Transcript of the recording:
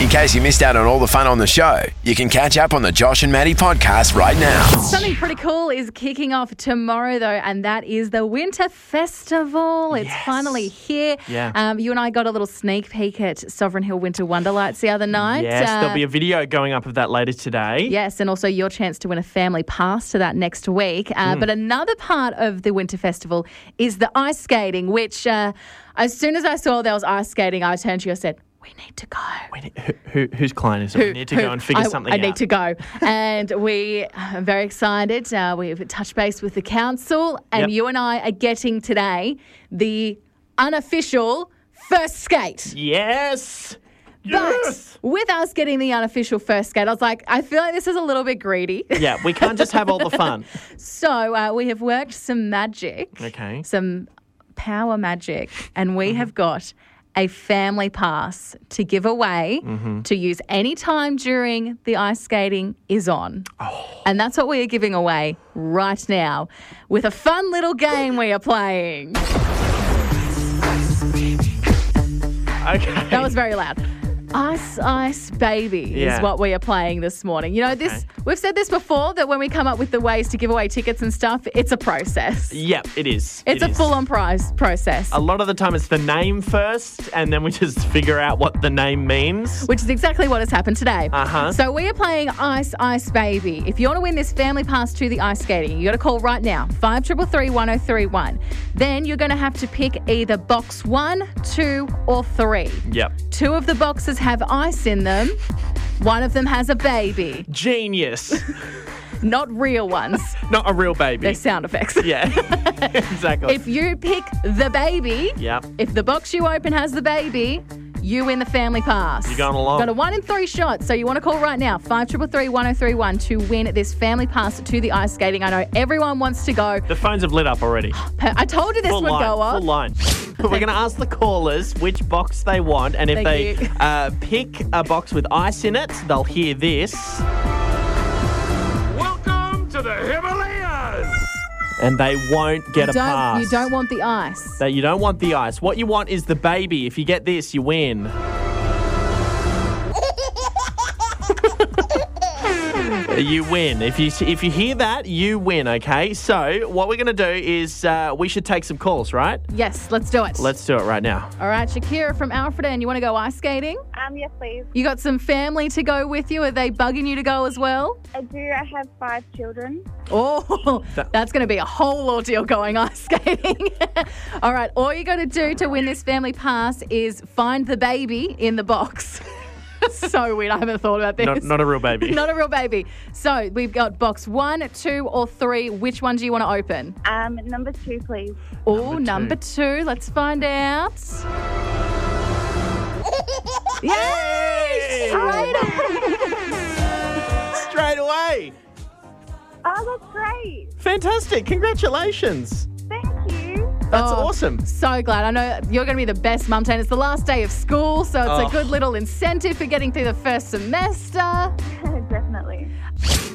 case you missed out on all the fun on the show, you can catch up on the Josh and Maddie podcast right now. Something pretty cool is kicking off tomorrow, though, and that is the Winter Festival. It's finally here. Yeah. You and I got a little sneak peek at Sovereign Hill Winter Wonderlights the other night. Yes, there'll be a video going up of that later today. Yes, and also your chance to win a family pass to that next week. But another part of the Winter Festival is the ice skating, which as soon as I saw there was ice skating, I turned to you and said, we need to go. Whose client is it? We need to go and figure something out. I need to go. And we are very excited. We've touched base with the council, and you and I are getting today the unofficial first skate. Yes. But with us getting the unofficial first skate, I was like, I feel like this is a little bit greedy. Yeah, we can't just have all the fun. So we have worked some magic, some power magic, and we have got a family pass to give away to use any time during the ice skating is on. And that's what we are giving away right now with a fun little game we are playing. Okay. That was very loud. Ice, Ice Baby is what we are playing this morning. You know, we've said this before, that when we come up with the ways to give away tickets and stuff, it's a process. Yep, it is. It's a full-on process. A lot of the time it's the name first, and then we just figure out what the name means. Which is exactly what has happened today. Uh-huh. So we are playing Ice, Ice Baby. If you want to win this family pass to the ice skating, you got to call right now, 5333 1031. Then you're going to have to pick either box 1, 2, or 3. Yep. 2 of the boxes have ice in them. 1 of them has a baby. Genius. Not real ones. Not a real baby. They're sound effects. Yeah, exactly. If you pick the baby, if the box you open has the baby, you win the family pass. You're going along. Got a 1 in 3 shot, so you want to call right now, 5333 1031 to win this family pass to the ice skating. I know everyone wants to go. The phones have lit up already. I told you this would go off. Full line. We're going to ask the callers which box they want, and if they pick a box with ice in it, they'll hear this. Welcome to the Himalayas! And they won't get a pass. You don't want the ice. You don't want the ice. What you want is the baby. If you get this, you win. You win. If you hear that, you win, okay? So what we're going to do is we should take some calls, right? Yes, let's do it. Let's do it right now. All right, Shakira from Alfredton, you want to go ice skating? Yes, please. You got some family to go with you? Are they bugging you to go as well? I do. I have 5 children. Oh, that's going to be a whole ordeal going ice skating. All right, all you got to do to win this family pass is find the baby in the box. So weird. I haven't thought about this. Not a real baby. Not a real baby. So we've got box 1, 2, or 3. Which one do you want to open? Number 2, please. Oh, number 2. Let's find out. Yay! Straight away. Oh, that's great. Fantastic. Congratulations. Thank you. That's awesome. So glad. I know you're going to be the best mum, and it's the last day of school, so it's a good little incentive for getting through the first semester. Definitely.